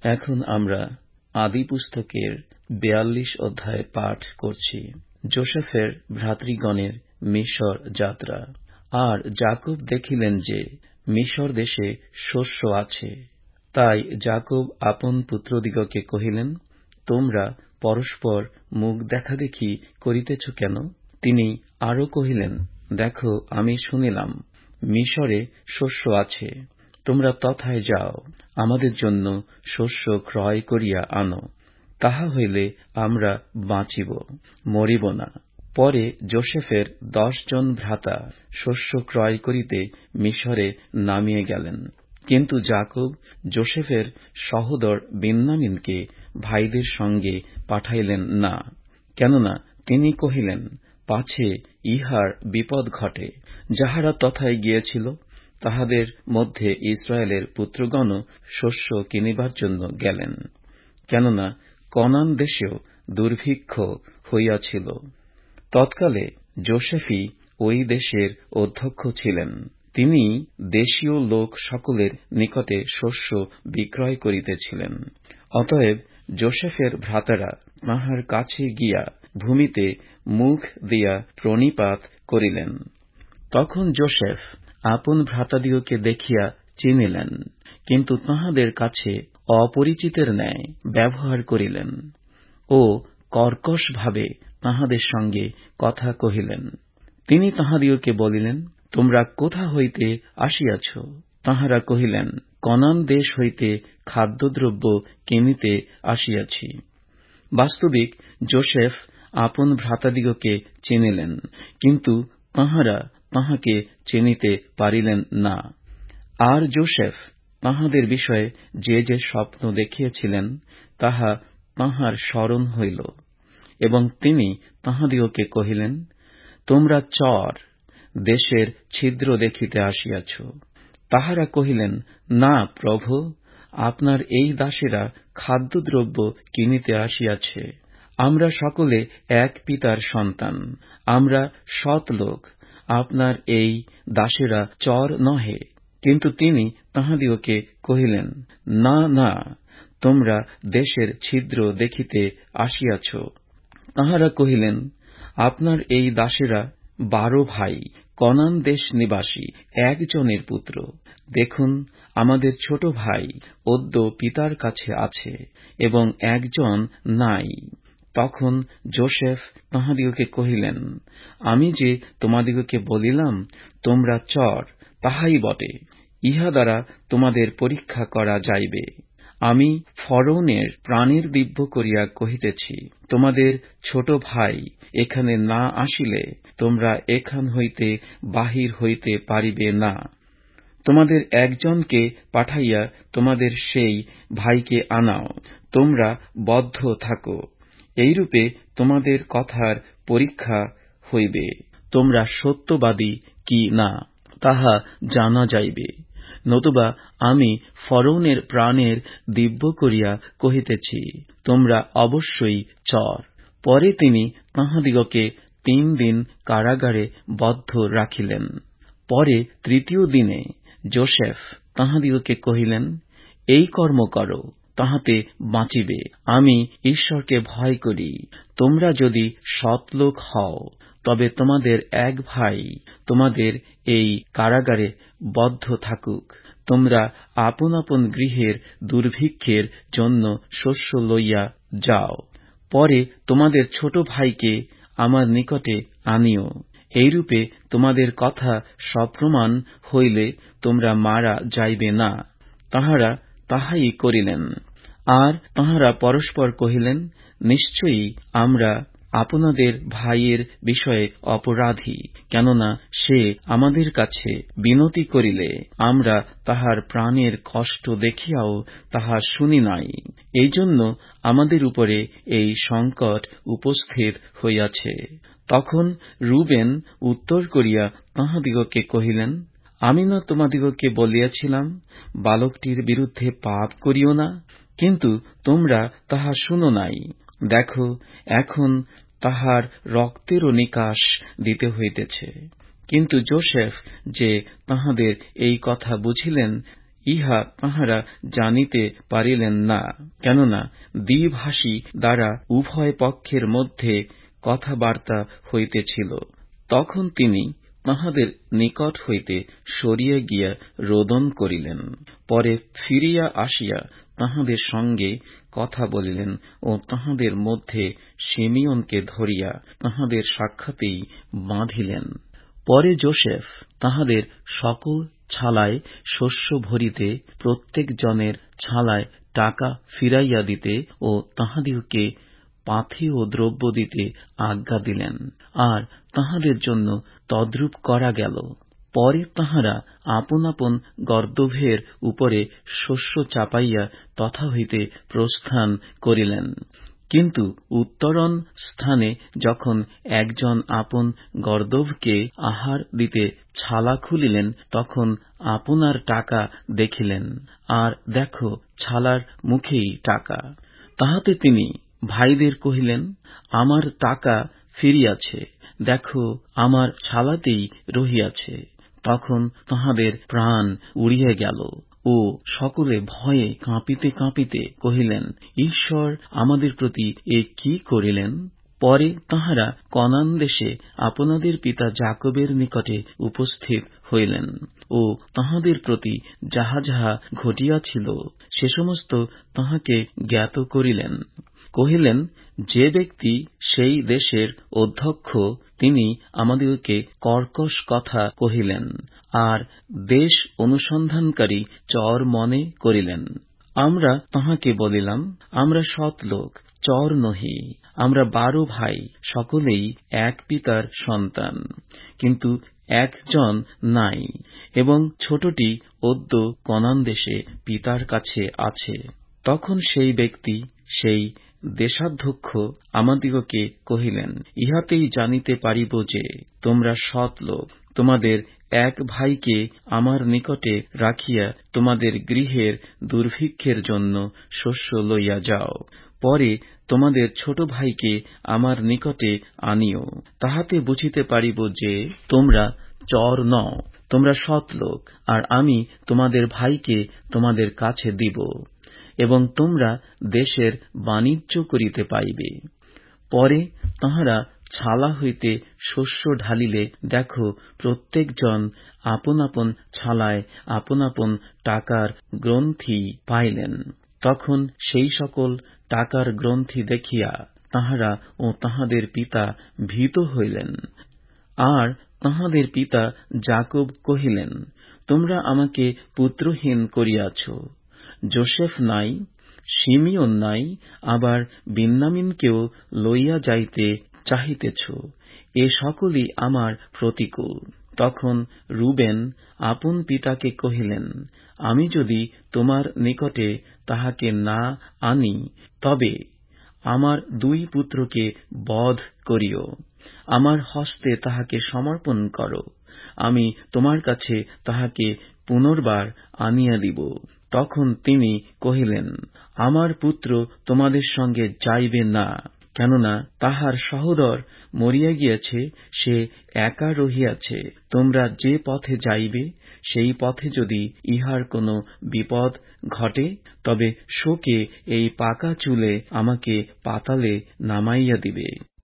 এখন আমরা আদিপুস্তকের 42 অধ্যায় পাঠ করছি। যোসেফের ভ্রাতৃগণের মিশর যাত্রা। আর যাকব দেখিলেন যে মিশর দেশে শস্য আছে। তাই যাকব আপন পুত্রদিগকে কহিলেন, তোমরা পরস্পর মুখ দেখাদেখি করিতেছ কেন? তিনি আরো কহিলেন, দেখো, আমি শুনিলাম মিশরে শস্য আছে। তোমরা তথায় যাও, আমাদের জন্য শস্য ক্রয় করিয়া আনো, তাহা হইলে আমরা বাঁচিব, মরিব না। পরে যোসেফের 10 জন ভ্রাতা শস্য ক্রয় করিতে মিশরে নামিয়ে গেলেন। কিন্তু যাকব যোসেফের সহোদর বিন্যামিনকে ভাইদের সঙ্গে পাঠাইলেন না, কেননা তিনি কহিলেন, পাছে ইহার বিপদ ঘটে। যাহারা তথায় গিয়েছিল তাহাদের মধ্যে ইসরায়েলের পুত্রগণও শস্য কিনিবার জন্য গেলেন, কেননা কনান দেশেও দুর্ভিক্ষ হইয়াছিল। তৎকালে যোসেফই ওই দেশের অধ্যক্ষ ছিলেন। তিনি দেশীয় লোক সকলের নিকটে শস্য বিক্রয় করিতেছিলেন। অতএব যোসেফের ভ্রাতারা তাঁহার কাছে গিয়া ভূমিতে মুখ দিয়া প্রণিপাত করিলেন। তখন যোসেফ আপন ভ্রাতাদিগকে দেখিয়া চিনিলেন, কিন্তু তাঁহাদের কাছে অপরিচিতের ন্যায় ব্যবহার করিলেন ও কর্কশভাবে তাঁহাদের সঙ্গে কথা কহিলেন। তিনি তাঁহাদিগকে বলিলেন, তোমরা কোথা হইতে আসিয়াছ? তাঁহারা কহিলেন, কনান দেশ হইতে খাদ্যদ্রব্য কিনিতে আসিয়াছি। বাস্তবিক যোসেফ আপন ভ্রাতাদিগকে চিনিলেন, কিন্তু তাঁহারা তাঁহাকে চিনিতে পারিলেন না। আর যোসেফ তাঁহাদের বিষয়ে যে যে স্বপ্ন দেখিয়াছিলেন তাহা তাঁহার স্মরণ হইল, এবং তিনি তাঁহাদিগকে কহিলেন, তোমরা চর, দেশের ছিদ্র দেখিতে আসিয়াছ। তাহারা কহিলেন, না প্রভু, আপনার এই দাসেরা খাদ্যদ্রব্য কিনিতে আসিয়াছে। আমরা সকলে এক পিতার সন্তান, আমরা সৎ লোক, আপনার এই দাসেরা চর নহে। কিন্তু তিনি তাঁহাদিগকে কহিলেন, না না, তোমরা দেশের ছিদ্র দেখিতে আসিয়াছ। তাঁহারা কহিলেন, আপনার এই দাসেরা 12 ভাই, কনান দেশ নিবাসী, একজনের পুত্র। দেখুন, আমাদের ছোট ভাই অদ্য পিতার কাছে আছে, এবং একজন নাই। তখন যোসেফ তাঁহাদিগকে কহিলেন, আমি যে তোমাদিগকে বলিলাম তোমরা চর, তাহাই বটে। ইহা দ্বারা তোমাদের পরীক্ষা করা যাইবে। আমি ফরৌনের প্রাণের দিব্য করিয়া কহিতেছি, তোমাদের ছোট ভাই এখানে না আসিলে তোমরা এখান হইতে বাহির হইতে পারিবে না। তোমাদের একজনকে পাঠাইয়া তোমাদের সেই ভাইকে আনাও, তোমরা বদ্ধ থাকো। এইরূপে তোমাদের কথার পরীক্ষা হইবে, তোমরা সত্যবাদী কি না তাহা জানা যাইবে। নতুবা আমি ফরৌনের প্রাণের দিব্য করিয়া কহিতেছি, তোমরা অবশ্যই চর। পরে তিনি তাঁহাদিগকে 3 দিন কারাগারে বদ্ধ রাখিলেন। পরে 3য় দিনে যোসেফ তাঁহাদিগকে কহিলেন, এই কর্ম করো, তাহাতে বাঁচিবে। আমি ঈশ্বরকে ভয় করি। তোমরা যদি সৎলোক হও, তবে তোমাদের এক ভাই তোমাদের এই কারাগারে বদ্ধ থাকুক। তোমরা আপন আপন গৃহের দুর্ভিক্ষের জন্য শস্য লইয়া যাও। পরে তোমাদের ছোট ভাইকে আমার নিকটে আনিও। এইরূপে তোমাদের কথা সপ্রমাণ হইলে তোমরা মারা যাইবে না। তাঁহারা তাহাই করিলেন। আর তাঁহারা পরস্পর কহিলেন, নিশ্চয়ই আমরা আপনাদের ভাইয়ের বিষয়ে অপরাধী, কেননা সে আমাদের কাছে বিনতি করিলে আমরা তাহার প্রাণের কষ্ট দেখিয়াও তাহা শুনি নাই। এই জন্য আমাদের উপরে এই সংকট উপস্থিত হইয়াছে। তখন রুবেন উত্তর করিয়া তাঁহাদিগকে কহিলেন, আমি না তোমাদিগকে বলিয়াছিলাম, বালকটির বিরুদ্ধে পাপ করিও না? কিন্তু তোমরা তাহা শুনো নাই। দেখো, এখন তাহার রক্তেরও নিকাশ দিতে হইতেছে। কিন্তু যোসেফ যে তাহাদের এই কথা বুঝিলেন, ইহা তাঁহারা জানিতে পারিলেন না, কেননা দ্বিভাষী দ্বারা উভয় পক্ষের মধ্যে কথাবার্তা হইতেছিল। তখন তিনি তাঁহাদের নিকট হইতে সরিয়া গিয়া রোদন করিলেন। পরে ফিরিয়া আসিয়া তাঁহাদের সঙ্গে কথা বলিলেন ও তাঁহাদের মধ্যে শিমিয়নকে ধরিয়া তাঁহাদের সাক্ষাতেই বাঁধিলেন। পরে যোসেফ তাঁহাদের সকল ছালায় শস্য ভরিতে, প্রত্যেক জনের ছালায় টাকা ফিরাইয়া দিতে ও তাঁহাদিগকে পাথেয় দ্রব্য দিতে আজ্ঞা দিলেন, আর তাঁহাদের জন্য তদ্রূপ করা গেল। পরে তাঁহারা আপন আপন গর্দভের উপরে শস্য চাপাইয়া তথা হইতে প্রস্থান করিলেন। কিন্তু উত্তরণ স্থানে যখন একজন আপন গর্দভকে আহার দিতে ছালা খুলিলেন, তখন আপনার টাকা দেখিলেন, আর দেখো ছালার মুখেই টাকা। তাহাতে তিনি ভাইদের কহিলেন, আমার টাকা ফিরিয়াছে, দেখো আমার ছালাতেই রহিয়াছে। তখন তাহাদের প্রাণ উড়িয়া গেল ও সকলে ভয়ে কাঁপিতে কাঁপিতে কহিলেন, ঈশ্বর আমাদের প্রতি এ কি করিলেন? পরে তাঁহারা কনান দেশে আপনাদের পিতা যাকবের নিকটে উপস্থিত হইলেন ও তাঁহাদের প্রতি যাহা যাহা ঘটিয়াছিল সে সমস্ত তাঁহাকে জ্ঞাত করিলেন। কহিলেন, যে ব্যক্তি সেই দেশের অধ্যক্ষ, তিনি আমাদিগকে কর্কশ কথা কহিলেন, আর দেশ অনুসন্ধানকারী চর মনে করিলেন। আমরা তাঁহাকে বলিলাম, আমরা সৎ লোক, চর নহি। আমরা 12 ভাই, সকলেই এক পিতার সন্তান, কিন্তু একজন নাই, এবং ছোটটি অদ্য কনান দেশে পিতার কাছে আছে। তখন সেই ব্যক্তি, সেই দেশাধ্যক্ষ আমাদিগকে কহিলেন, ইহাতেই জানিতে পারিব যে তোমরা সৎ লোক। তোমাদের এক ভাইকে আমার নিকটে রাখিয়া তোমাদের গৃহের দুর্ভিক্ষের জন্য শস্য লইয়া যাও। পরে তোমাদের ছোট ভাইকে আমার নিকটে আনিও। তাহাতে বুঝিতে পারিব যে তোমরা চর নও, তোমরা সৎ লোক, আর আমি তোমাদের ভাইকে তোমাদের কাছে দিব, এবং তোমরা দেশের বাণিজ্য করিতে পাইবে। পরে তাঁহারা ছালা হইতে শস্য ঢালিলে, দেখো প্রত্যেকজন আপন আপন ছালায় আপন আপন টাকার গ্রন্থি পাইলেন। তখন সেই সকল টাকার গ্রন্থি দেখিয়া তাঁহারা ও তাঁহাদের পিতা ভীত হইলেন। আর তাঁহাদের পিতা যাকব কহিলেন, তোমরা আমাকে পুত্রহীন করিয়াছ। যোসেফ নাই, শিমিয়ন নাই, আবার বিন্যামিনকেও লইয়া যাইতে চাহিতেছ। এ সকলই আমার প্রতিকূল। তখন রুবেন আপন পিতাকে কহিলেন, আমি যদি তোমার নিকটে তাহাকে না আনি, তবে আমার 2 পুত্রকে বধ করিও, আমার হস্তে তাহাকে সমর্পণ করো, আমি তোমার কাছে তাহাকে পুনর্বার আনিয়া দিব। তখন তিনি কহিলেন, আমার পুত্র তোমাদের সঙ্গে যাইবে না, কেননা তাহার সহোদর মরিয়া গিয়াছে, সে একা রহিয়াছে। তোমরা যে পথে যাইবে, সেই পথে যদি ইহার কোনো বিপদ ঘটে, তবে শোকে এই পাকা চুলে আমাকে পাতালে নামাইয়া দিবে।